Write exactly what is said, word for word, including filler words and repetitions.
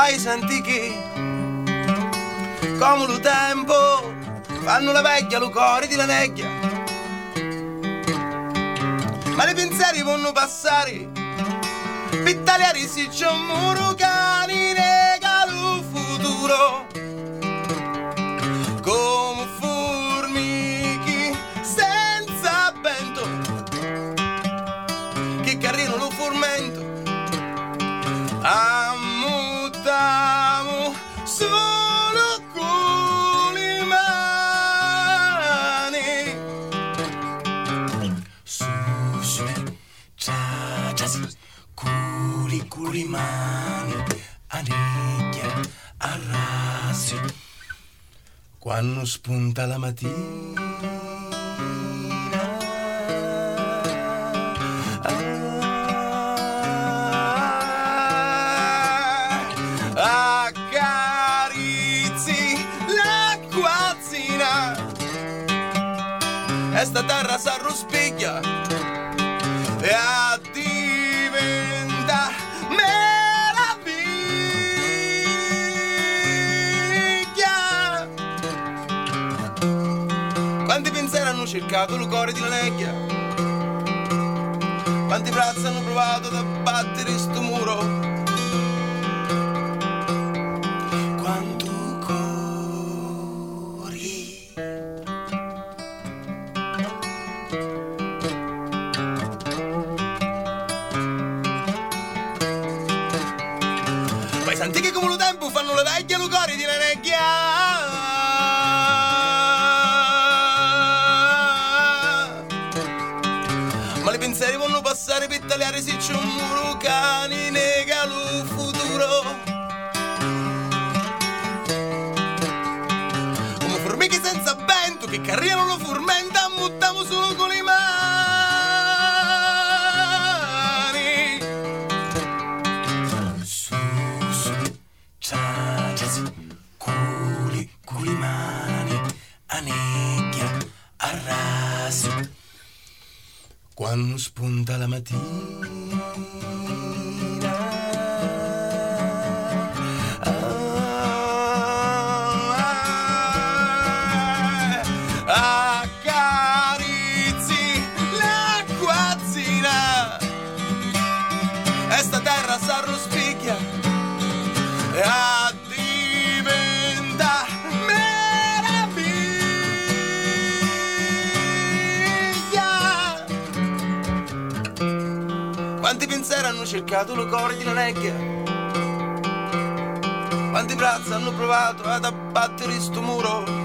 paesi antichi, come lo tempo, fanno la vecchia, lo cuore di la nebbia. Ma i pensieri vanno passare, per tagliare si c'è un muro che nega lo futuro. Come formichi senza vento, che carrino lo formento, ammutamo solo con le mani. Su, su, già, già, sì, culi, culi mani, annicchia, arrasi. Quando spunta la mattina, ah, accarezzi l'acquazzina e sta terra s'arrospiglia e diventa meraviglia. Quanti pensieri hanno cercato il cuore di una nebbia, quanti braccia hanno provato ad abbattere sto muro, quanto cori. Poi senti che come lo tempo fanno le vecchie lo cuore di una nebbia. Ma i pensieri vanno passare per tagliare se c'è un muro che nega lo futuro. Come formiche senza vento che carriano lo furmenta, ammuttiamo solo con le mani. Su, su, già, già, sì, culi, culi mani, annicchia, arrasi. Quando spunta la mattina, ah, accarezzi l'acquazzina e sta terra s'arrospicchia e diventa meraviglia. Quanti pensieri hanno cercato lo cuore di una nebbia, quanti braccia hanno provato ad abbattere sto muro,